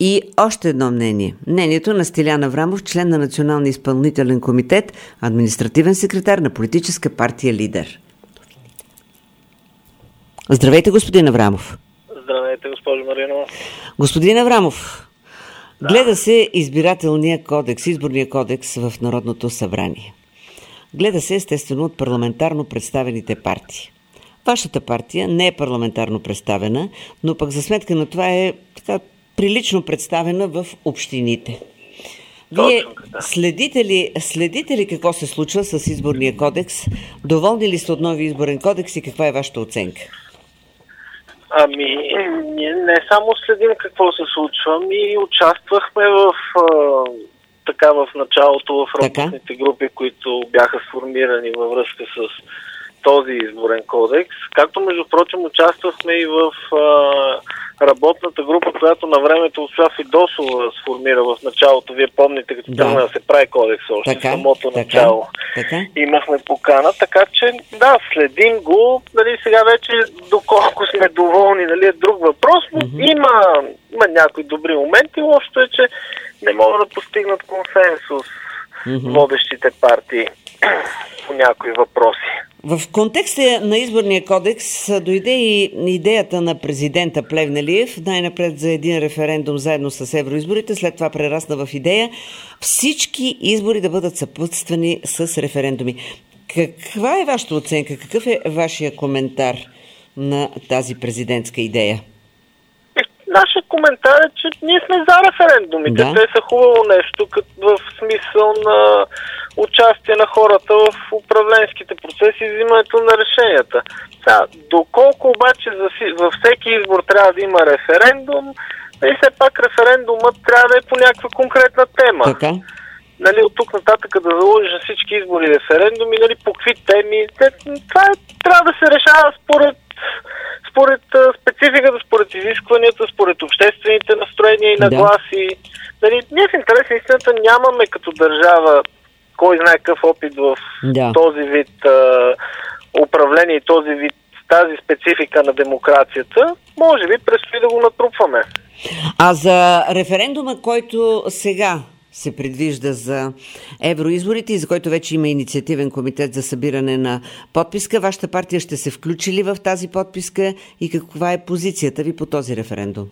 И още едно мнение. Мнението на Стилян Аврамов, член на Националния изпълнителен комитет, административен секретар на политическа партия Лидер. Здравейте, господин Аврамов. Здравейте, госпожо Маринова. Господин Аврамов, гледа се избирателния кодекс, изборния кодекс в Народното събрание. Гледа се естествено от парламентарно представените партии. Вашата партия не е парламентарно представена, но пък за сметка на това е така прилично представена в общините. Вие следите ли какво се случва с изборния кодекс? Доволни ли сте от новия изборен кодекс и каква е вашата оценка? Ние не само следим какво се случва, ми участвахме в началото в работните групи, които бяха сформирани във връзка с този изборен кодекс. Както между прочим участвахме и в работната група, която на времето госпожа Фидосова сформира в началото. Вие помните, като тръгна да се прави кодекс още в самото начало. Имахме покана, така че да, следим го. Сега вече доколко сме доволни, е друг въпрос, но има някои добри моменти. Лошото е, че не могат да постигнат консенсус водещите партии по някои въпроси. В контекста на изборния кодекс дойде и идеята на президента Плевнелиев най-напред за един референдум заедно с евроизборите, след това прерасна в идея всички избори да бъдат съпътствани с референдуми. Каква е вашата оценка? Какъв е вашия коментар на тази президентска идея? Нашия коментар е, че ние сме за референдумите. Те са хубаво нещо, в смисъл на участие на хората в управленските процеси и взимането на решенията. Доколко обаче във всеки избор трябва да има референдум, и все пак референдумът трябва да е по някаква конкретна тема. От тук нататък да заложиш на всички избори референдуми, по какви теми, това трябва да се решава според спецификата, според изискванията, според обществените настроения и нагласи. Ние в интерес на истината нямаме като държава кой знае какъв опит в този вид управление и тази специфика на демокрацията. Може би предстои да го натрупваме. А за референдума, който сега се предвижда за евроизборите и за който вече има инициативен комитет за събиране на подписка, вашата партия ще се включи ли в тази подписка и каква е позицията ви по този референдум?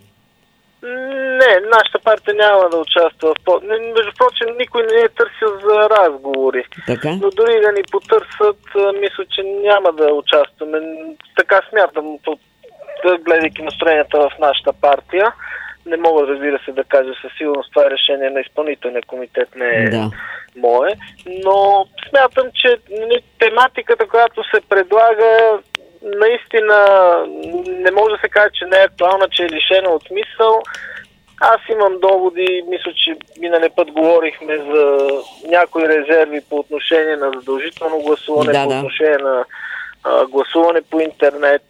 Не, нашата партия няма да участва в Между прочим, никой не е търсил за разговори. Но дори да ни потърсят, мисля, че няма да участваме. Така смятам, гледайки настроенията в нашата партия. Не мога, разбира се, да кажа със сигурност, това е решение на изпълнителния комитет, не е мое. Но смятам, че тематиката, която се предлага, наистина не може да се каже, че не е актуална, че е лишена от смисъл. Аз имам доводи, мисля, че миналия път говорихме за някои резерви по отношение на задължително гласуване, по отношение на гласуване по интернет.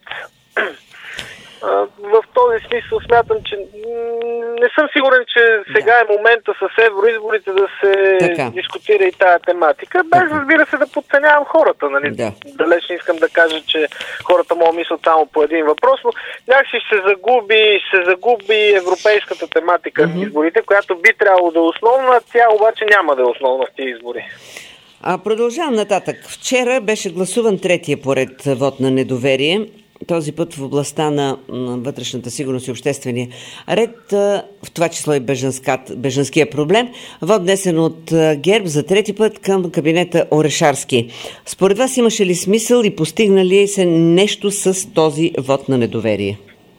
В този смисъл смятам, че не съм сигурен, че сега е момента с евроизборите да се дискутира и тая тематика, без, разбира се, да подценявам хората. Далеч не искам да кажа, че хората могат мислят само по един въпрос, но някакси се загуби европейската тематика в изборите, която би трябвало да е основна, тя обаче няма да е основна в тези избори. Продължавам нататък. Вчера беше гласуван третия поред вод на недоверие. Този път в областта на вътрешната сигурност и обществения ред, в това число и бежанския проблем, вод внесен от ГЕРБ за трети път към кабинета Орешарски. Според вас имаше ли смисъл и постигна ли се нещо с този вод на недоверие?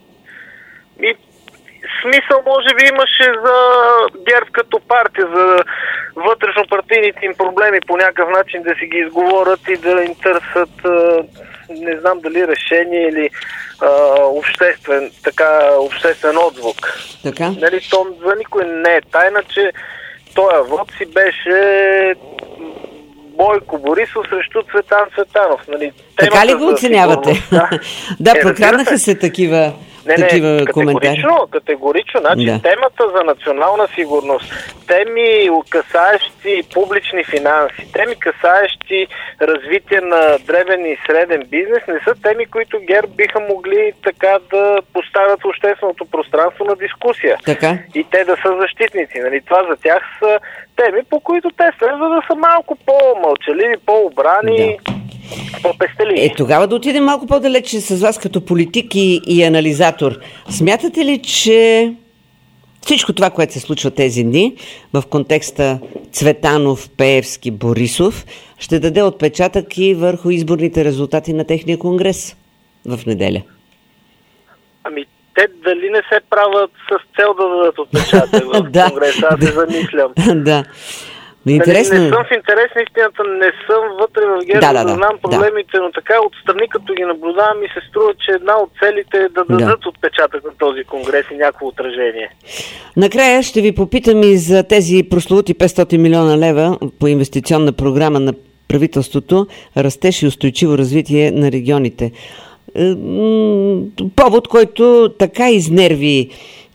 Смисъл може би имаше за ГЕРБ като партия, за вътрешно-партийните им проблеми по някакъв начин да си ги изговорят и да им търсят, не знам дали решение или обществен отзвук. То за никой не е тайна, че този вод си беше Бойко Борисов срещу Цветан Цветанов. Така ли го оценявате? Прокраднаха се такива такива коментари? Категорично. Значи темата за национална сигурност, теми касаещи публични финанси, теми касаещи развитие на дребен и среден бизнес не са теми, които ГЕРБ биха могли така да поставят в общественото пространство на дискусия. Така? И те да са защитници. Нали? Това за тях са теми, по които те следва да са малко по-мълчаливи, по-обрани, по-пестеливи. Тогава да отидем малко по-далече с вас като политик и анализатор. Смятате ли, че всичко това, което се случва тези дни в контекста Цветанов, Пеевски, Борисов, ще даде отпечатък и върху изборните резултати на техния конгрес в неделя? Те дали не се правят с цел да дадат отпечатък в конгреса? Аз се замислям. Да. Интересно. Не съм в интерес на истината, не съм вътре в ГЕРБ, да знам проблемите, но така отстрани като ги наблюдавам ми се струва, че една от целите е да дадат отпечатък на този конгрес и някакво отражение. Накрая ще ви попитам и за тези прословути 500 милиона лева по инвестиционна програма на правителството растеж и устойчиво развитие на регионите. Повод, който така изнерви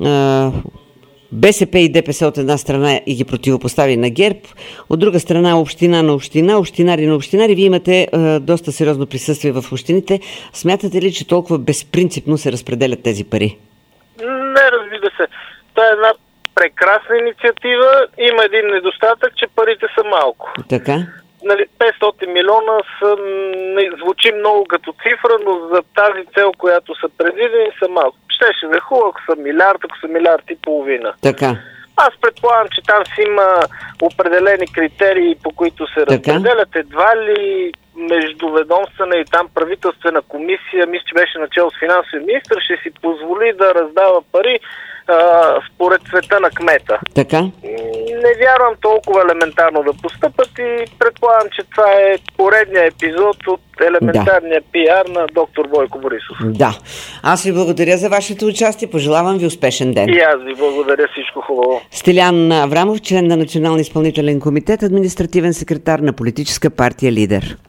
БСП и ДПС от една страна и ги противопостави на ГЕРБ, от друга страна община на община, общинари на общинари. Вие имате доста сериозно присъствие в общините. Смятате ли, че толкова безпринципно се разпределят тези пари? Не, разбира се. Това е една прекрасна инициатива. Има един недостатък, че парите са малко. Така? 500 милиона звучи много като цифра, но за тази цел, която са предвидени, са малко. Щеше да е хубаво, ако са милиард, ако са милиард и половина. Така. Аз предполагам, че там си има определени критерии, по които се разпределят. Едва ли междуведомствена и там правителствена комисия, мисля, че беше начало с финансовия министър, ще си позволи да раздава пари според цвета на кмета. Така? Не вярвам толкова елементарно да постъпат и предполагам, че това е поредният епизод от елементарния пиар на доктор Бойко Борисов. Да. Аз ви благодаря за вашето участие. Пожелавам ви успешен ден. И аз ви благодаря. Всичко хубаво. Стилян Аврамов, член на Националния изпълнителен комитет, административен секретар на политическа партия Лидер.